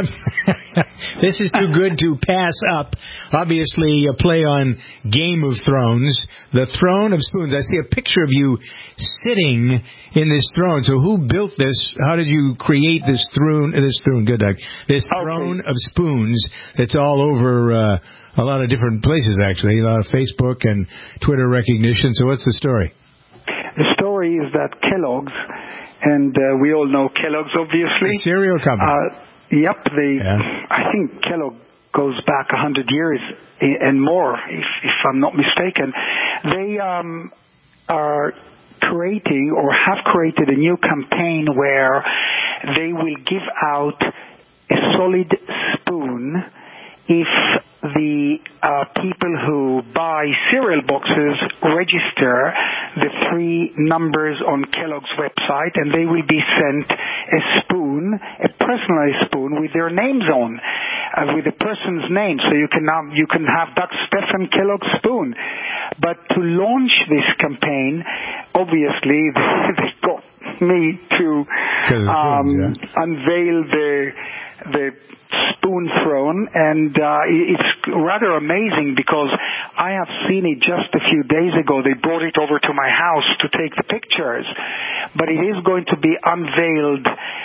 S2: This is too good to pass up. Obviously, a play on Game of Thrones, the Throne of Spoons. I see a picture of you sitting in this throne. So who built this? How did you create this throne? This throne, good, Doug. This okay. Throne of Spoons that's all over uh, a lot of different places, actually. A lot of Facebook and Twitter recognition. So what's the story?
S21: The story is that Kellogg's, and uh, we all know Kellogg's, obviously.
S2: The cereal company.
S21: Uh, Yep, they. Yeah. I think Kellogg goes back a hundred years and more, if, if I'm not mistaken. They um, are creating or have created a new campaign where they will give out a solid spoon if the uh, people who buy cereal boxes register the three numbers on Kellogg's website, and they will be sent a spoon, a personalized spoon with their names on, uh, with the person's name. So you can now you can have Doug Stephan Kellogg spoon. But to launch this campaign, obviously they got me to um, spoons, yeah. unveil the the spoon throne, and uh, it's rather amazing because I have seen it just a few days ago. They brought it over to my house to take the pictures, but it is going to be unveiled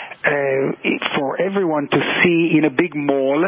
S21: uh, for everyone to see in a big mall,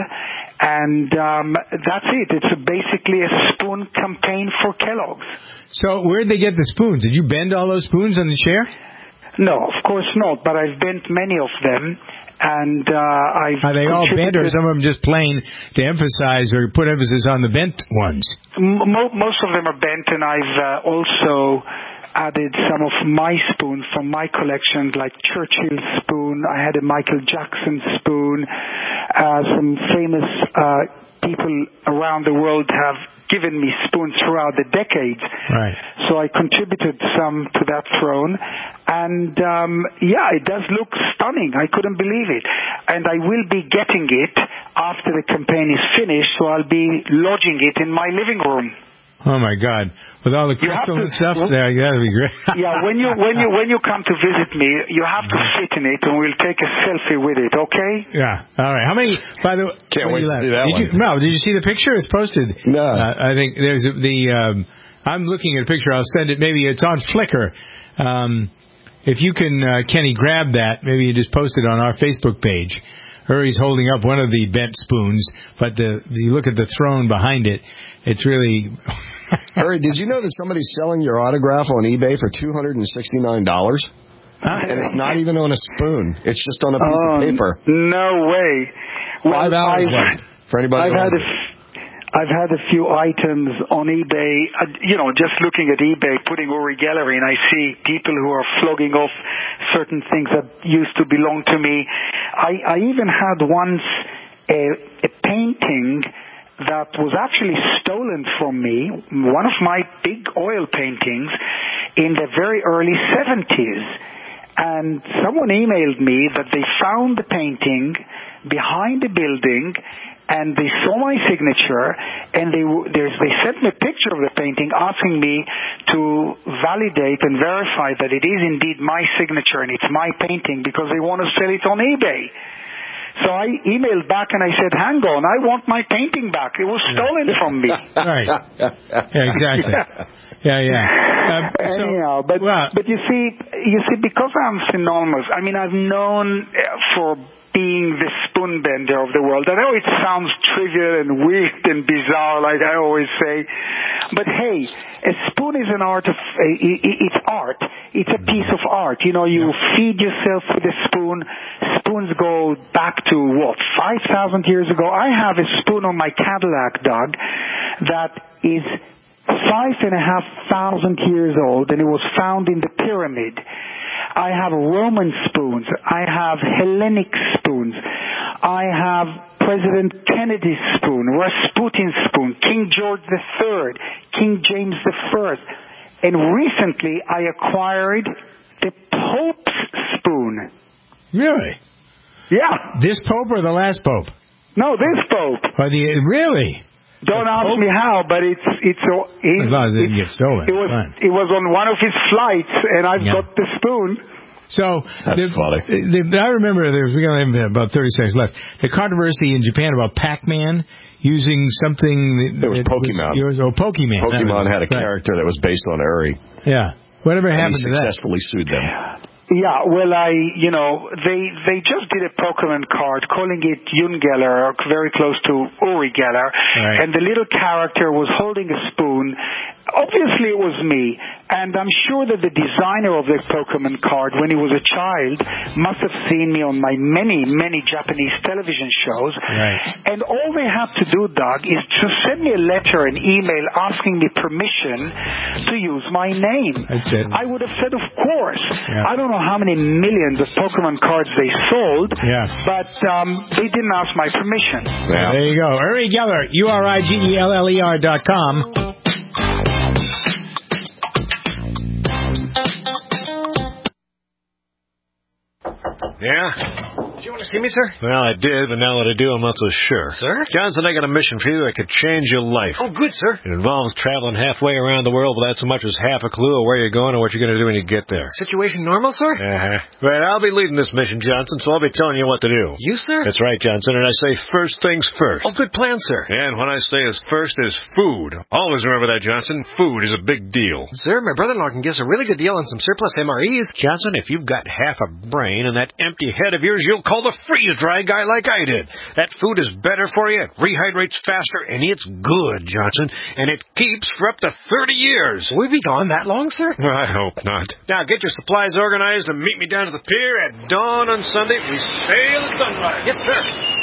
S21: and um, that's it. It's basically a spoon campaign for Kellogg's.
S2: So where'd they get the spoons? Did you bend all those spoons on the chair?
S21: No, of course not, but I've bent many of them, and uh, I've...
S2: Are they all bent, or some of them just plain to emphasize or put emphasis on the bent ones?
S21: Mo- most of them are bent, and I've uh, also added some of my spoons from my collection, like Churchill spoon. I had a Michael Jackson spoon. Uh, some famous uh, people around the world have given me spoons throughout the decades.
S2: Right.
S21: So I contributed some to that throne. And, um, yeah, it does look stunning. I couldn't believe it. And I will be getting it after the campaign is finished, so I'll be lodging it in my living room.
S2: Oh my God! With all the crystal
S21: to,
S2: and stuff, well, yeah, that'd be great.
S21: yeah, when you when you when you come to visit me, you have to sit in it, and we'll take a selfie with it. Okay?
S2: Yeah. All right. How many? By the way,
S4: can't wait to see that
S2: did
S4: one.
S2: You, no, did you see the picture? It's posted.
S4: No.
S2: Uh, I think there's a, the. Um, I'm looking at a picture. I'll send it. Maybe it's on Flickr. Um, if you can, uh, Kenny, grab that. Maybe you just post it on our Facebook page. Uri's holding up one of the bent spoons, but the, the you look at the throne behind it. It's really.
S4: Uri, did you know that somebody's selling your autograph on eBay for two hundred sixty-nine dollars?
S21: Huh?
S4: And it's not even on a spoon. It's just on a piece
S21: um,
S4: of paper.
S21: No way.
S4: Five
S21: well,
S4: hours
S21: I've,
S4: left for anybody.
S21: I've had, a, I've had a few items on eBay, uh, you know, just looking at eBay, putting Uri Gallery, and I see people who are flogging off certain things that used to belong to me. I, I even had once a, a painting that was actually stolen from me, one of my big oil paintings in the very early seventies. And someone emailed me that they found the painting behind the building, and they saw my signature, and they they sent me a picture of the painting asking me to validate and verify that it is indeed my signature and it's my painting, because they want to sell it on eBay. So I emailed back and I said, hang on, I want my painting back. It was stolen from me.
S2: Right. Yeah, exactly. Yeah, yeah. Um,
S21: Anyhow,
S2: so,
S21: but,
S2: well,
S21: but you see, you see, because I'm synonymous, I mean, I've known for being the spoon bender of the world. I know it sounds trivial and weird and bizarre, like I always say, but hey, a spoon is an art of, it's art. It's a piece of art. You know, you feed yourself with a spoon. Spoons go back to, what, five thousand years ago? I have a spoon on my Cadillac, Doug, that is five and a half thousand years old, and it was found in the pyramid. I have Roman spoons. I have Hellenic spoons. I have President Kennedy's spoon, Rasputin's spoon, King George the Third, King James the First. And recently I acquired the Pope's spoon.
S2: Really?
S21: Yeah.
S2: This Pope or the last Pope?
S21: No, this Pope.
S2: Or the, really?
S21: Don't ask me how, but it's it's it's
S2: as long as it didn't get stolen.
S21: It was
S2: fine.
S21: it was on one of his flights, and I've
S2: yeah.
S21: got the spoon.
S2: So
S4: That's
S2: the,
S4: funny.
S2: The, I remember there was, we only have about thirty seconds left. The controversy in Japan about Pac-Man using something. That,
S4: it was
S2: that
S4: Pokemon.
S2: Was, oh, Pokemon.
S4: Pokemon
S2: was,
S4: had a
S2: right.
S4: character that was based on Uri.
S2: Yeah. Whatever
S4: and
S2: happened
S4: he
S2: to that?
S4: Successfully sued them.
S21: Yeah, well, I, you know, they they just did a Pokemon card calling it Yungeller, very close to Uri Geller,
S2: right.
S21: and the little character was holding a spoon. Obviously, it was me, and I'm sure that the designer of the Pokemon card, when he was a child, must have seen me on my many, many Japanese television shows.
S2: Right.
S21: And all they have to do, Doug, is to send me a letter, an email, asking me permission to use my name.
S2: That's it.
S21: I would have said, of course.
S2: Yeah.
S21: I don't know how many millions of Pokemon cards they sold,
S2: yeah.
S21: but um, they didn't ask my permission.
S2: Yeah. There you go. Uri Geller, U R I G E L L E R dot com.
S7: Yeah? Did you want to see me, sir? Well, I did, but now that I do, I'm not so sure. Sir? Johnson, I got a mission for you that could change your life. Oh, good, sir. It involves traveling halfway around the world without so much as half a clue of where you're going or what you're going to do when you get there.
S22: Situation normal, sir?
S7: Uh-huh. But I'll be leading this mission, Johnson, so I'll be telling you what to do.
S22: You, sir?
S7: That's right, Johnson, and I say first things first.
S22: Oh, good plan, sir.
S7: And when I say as first is food. Always remember that, Johnson. Food is a big deal.
S22: Sir, my brother-in-law can give us a really good deal on some surplus M R Es.
S7: Johnson, if you've got half a brain and that empty head of yours, you'll call the freeze-dry guy like I did. That food is better for you, it rehydrates faster, and it's good, Johnson, and it keeps for up to thirty years.
S22: Will we be gone that long, sir?
S7: I hope not. Now, get your supplies organized and meet me down to the pier at dawn on Sunday. We sail at sunrise.
S22: Yes, sir.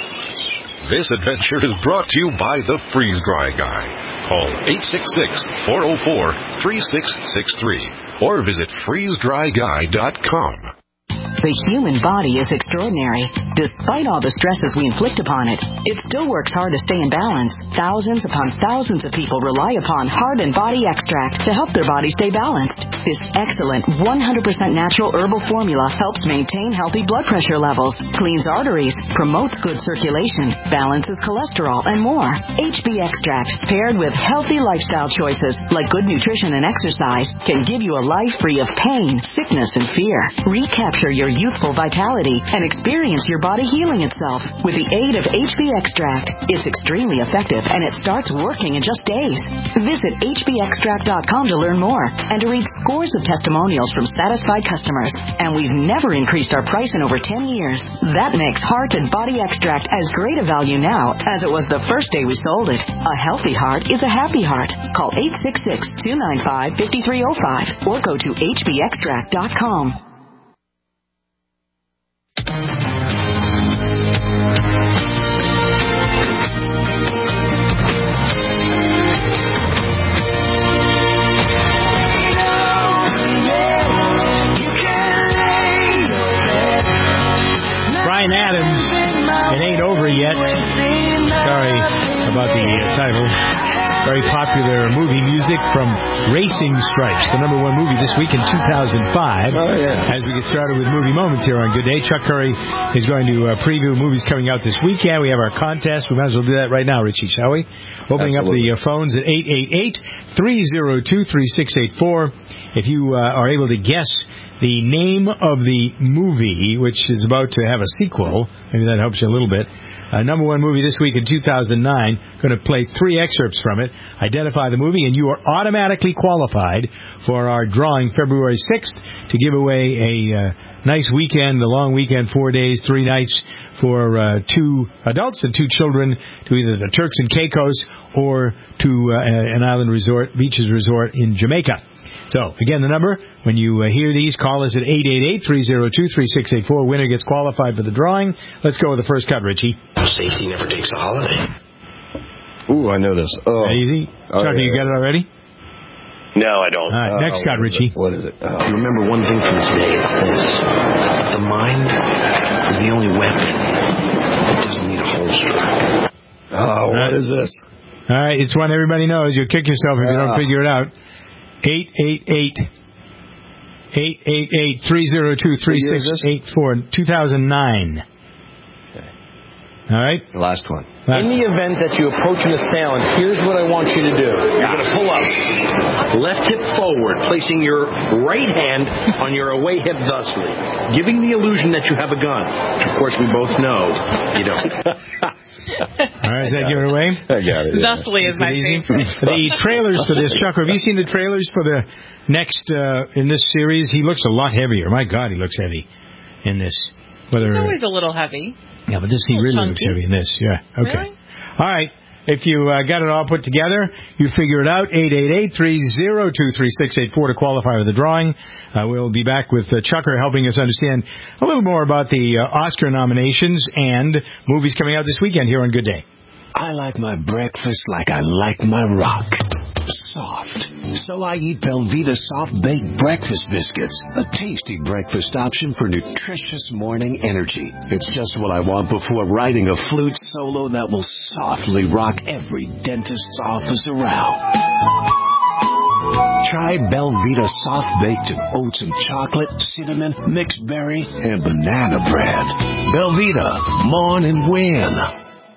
S23: This adventure is brought to you by the Freeze-Dry Guy. Call eight six six, four oh four, three six six three or visit freeze dry guy dot com.
S24: The human body is extraordinary. Despite all the stresses we inflict upon it, it still works hard to stay in balance. Thousands upon thousands of people rely upon Heart and Body Extract to help their body stay balanced. This excellent one hundred percent natural herbal formula helps maintain healthy blood pressure levels, cleans arteries, promotes good circulation, balances cholesterol, and more. H B Extract, paired with healthy lifestyle choices like good nutrition and exercise, can give you a life free of pain, sickness, and fear. Recapture your youthful vitality and experience your body healing itself with the aid of H B Extract. It's extremely effective and it starts working in just days. Visit H B extract dot com to learn more and to read scores of testimonials from satisfied customers. And we've never increased our price in over ten years. That makes Heart and Body Extract as great a value now as it was the first day we sold it. A healthy heart is a happy heart. Call eight six six, two nine five, five three zero five or go to H B extract dot com.
S2: Bryan Adams, It Ain't Over Yet. Sorry about the uh, title. Very popular movie music from Racing Stripes, the number one movie this week in two thousand five.
S4: Oh, yeah.
S2: As we get started with movie moments here on Good Day, Chuck Curry is going to uh, preview movies coming out this weekend. We have our contest. We might as well do that right now, Richie, shall we? Opening Absolutely. Up the uh, phones at eight eight eight, three oh two, three six eight four. If you uh, are able to guess the name of the movie, which is about to have a sequel, maybe that helps you a little bit. Uh, number one movie this week in two thousand nine. Going to play three excerpts from it. Identify the movie, and you are automatically qualified for our drawing February sixth to give away a uh, nice weekend, a long weekend, four days, three nights for uh, two adults and two children to either the Turks and Caicos or to uh, an island resort, beaches resort in Jamaica. So, again, the number, when you uh, hear these, call us at eight eight eight, three oh two, three six eight four. Winner gets qualified for the drawing. Let's go with the first cut, Richie.
S17: Safety never takes a holiday.
S4: Ooh, I know this. Oh.
S2: Easy.
S4: Oh,
S2: Chuck,
S4: yeah.
S2: you got it already?
S25: No, I don't.
S2: All right,
S4: Uh,
S2: next cut, Richie.
S4: What is it? Oh.
S17: Remember one thing from today, it's this. The mind is the only weapon that doesn't need a holster.
S4: Oh, what is this?
S2: All right, it's one everybody knows. You'll kick yourself if you don't figure it out. eight eight eight, eight eight eight, three oh two, three six eight four. two thousand nine. All right?
S4: The last one.
S6: In the event that you approach an assailant, here's what I want you to do. You're going to pull up, left hip forward, placing your right hand on your away hip thusly, giving the illusion that you have a gun. Of course, we both know you don't.
S2: All right, is that give it away?
S4: I got it. Yeah.
S3: Thusly is my favorite.
S2: The trailers for this, Chuck, have you seen the trailers for the next, uh, in this series? He looks a lot heavier. My God, he looks heavy in this. Whether,
S3: He's always a little heavy.
S2: Yeah, but this he really
S3: chunky.
S2: looks heavy in this. Yeah, okay.
S3: Really?
S2: All right. If you uh, got it all put together, you figure it out. eight eight eight, three oh two, three six eight four to qualify for the drawing. Uh, we'll be back with uh, Chucker helping us understand a little more about the uh, Oscar nominations and movies coming out this weekend here on Good Day.
S17: I like my breakfast like I like my rock. Soft. So I eat Belvita Soft Baked Breakfast Biscuits, a tasty breakfast option for nutritious morning energy. It's just what I want before writing a flute solo that will softly rock every dentist's office around. Try Belvita Soft Baked oats and chocolate, cinnamon, mixed berry, and banana bread. Belvita, morn and win.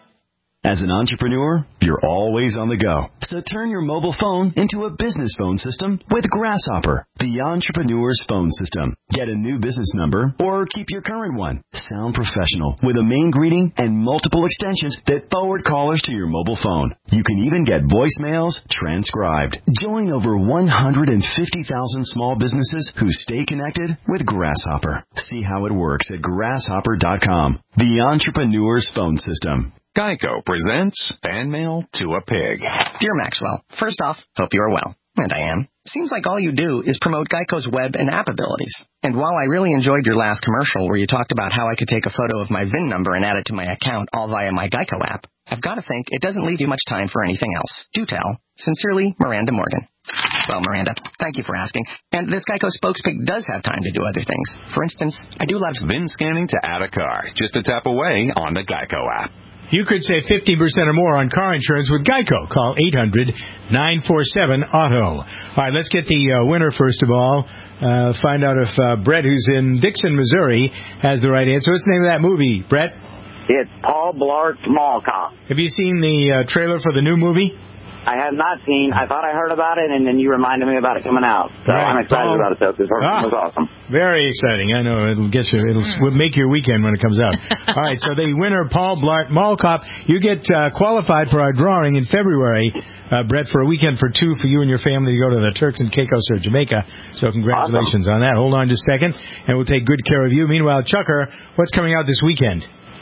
S16: As an entrepreneur, you're always on the go. So turn your mobile phone into a business phone system with Grasshopper, the entrepreneur's phone system. Get a new business number or keep your current one. Sound professional with a main greeting and multiple extensions that forward callers to your mobile phone. You can even get voicemails transcribed. Join over one hundred fifty thousand small businesses who stay connected with Grasshopper. See how it works at grasshopper dot com, the entrepreneur's phone system.
S9: Geico presents Fan Mail to a Pig.
S13: Dear Maxwell, first off, hope you are well. And I am. Seems like all you do is promote Geico's web and app abilities. And while I really enjoyed your last commercial where you talked about how I could take a photo of my V I N number and add it to my account all via my Geico app, I've got to think it doesn't leave you much time for anything else. Do tell. Sincerely, Miranda Morgan. Well, Miranda, thank you for asking. And this Geico spokespig does have time to do other things. For instance, I do love
S9: V I N scanning to add a car. Just a tap away on the Geico app.
S2: You could save fifteen percent or more on car insurance with Geico. Call eight hundred, nine four seven, auto. All right, let's get the uh, winner first of all. Uh, find out if uh, Brett, who's in Dixon, Missouri, has the right answer. What's the name of that movie, Brett?
S14: It's Paul Blart's Mall Cop.
S2: Have you seen the uh, trailer for the new movie?
S14: I have not seen. I thought I heard about it, and then you reminded me about it coming out. So right. I'm excited Paul. about it, though, because it ah, was awesome.
S2: Very exciting. I know. It'll get you. It'll mm. make your weekend when it comes out. All right, so the winner, Paul Blart Mall Cop, you get uh, qualified for our drawing in February, uh, Brett, for a weekend for two for you and your family to go to the Turks and Caicos or Jamaica. So congratulations awesome. on that. Hold on just a second, and we'll take good care of you. Meanwhile, Chucker, what's coming out this weekend?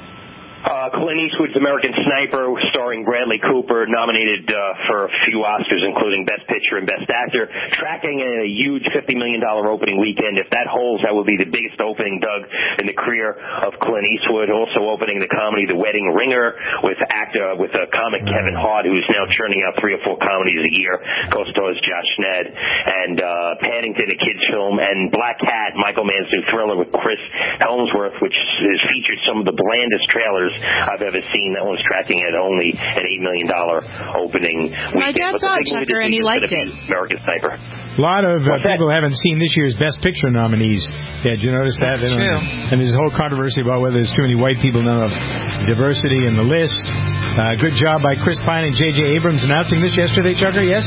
S25: Uh, Clint Eastwood's American Sniper, starring Bradley Cooper, nominated uh, for a few Oscars, including Best Picture and Best Actor, tracking a huge fifty million dollars opening weekend. If that holds, that will be the biggest opening, Doug, in the career of Clint Eastwood. Also opening the comedy The Wedding Ringer with actor, with a comic Kevin Hart, who's now churning out three or four comedies a year, co-stars Josh Ned, and uh, Paddington, a kid's film, and Black Cat, Michael Mann's new thriller with Chris Helmsworth, which has featured some of the blandest trailers I've ever seen. That one's tracking at only an eight million dollars opening weekend.
S3: My dad saw it, Chucker, and he liked it.
S25: American Sniper.
S2: A lot of uh, people haven't seen this year's Best Picture nominees. Yeah, did you notice that?
S3: That's true.
S2: And there's a whole controversy about whether there's too many white people, not enough diversity in the list. Uh, good job by Chris Pine and J J Abrams announcing this yesterday, Chucker, yes?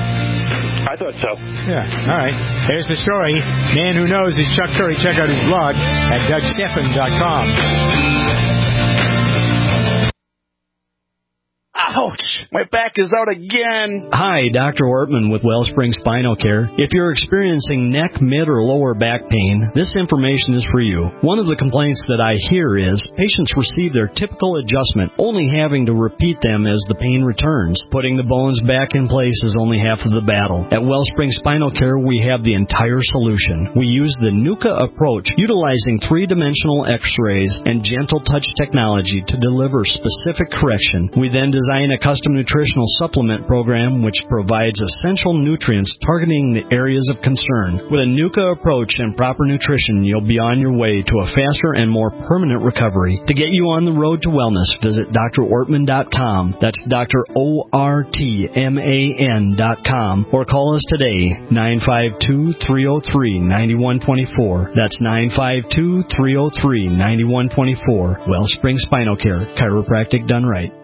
S25: I thought so.
S2: Yeah, all right. There's the story. Man Who Knows is Chuck Curry. Check out his blog at doug stephan dot com.
S15: Ouch! My back is out again.
S26: Hi, Doctor Ortman with Wellspring Spinal Care. If you're experiencing neck, mid, or lower back pain, this information is for you. One of the complaints that I hear is patients receive their typical adjustment, only having to repeat them as the pain returns. Putting the bones back in place is only half of the battle. At Wellspring Spinal Care, we have the entire solution. We use the NUCA approach, utilizing three-dimensional x-rays and gentle touch technology to deliver specific correction. We then design a custom nutritional supplement program which provides essential nutrients targeting the areas of concern. With a NUCA approach and proper nutrition, you'll be on your way to a faster and more permanent recovery. To get you on the road to wellness, visit D R Ortman dot com. That's Doctor O R T M A N dot com. Or call us today, nine five two, three oh three, nine one two four. That's nine five two, three oh three, nine one two four. Wellspring Spinal Care, chiropractic done right.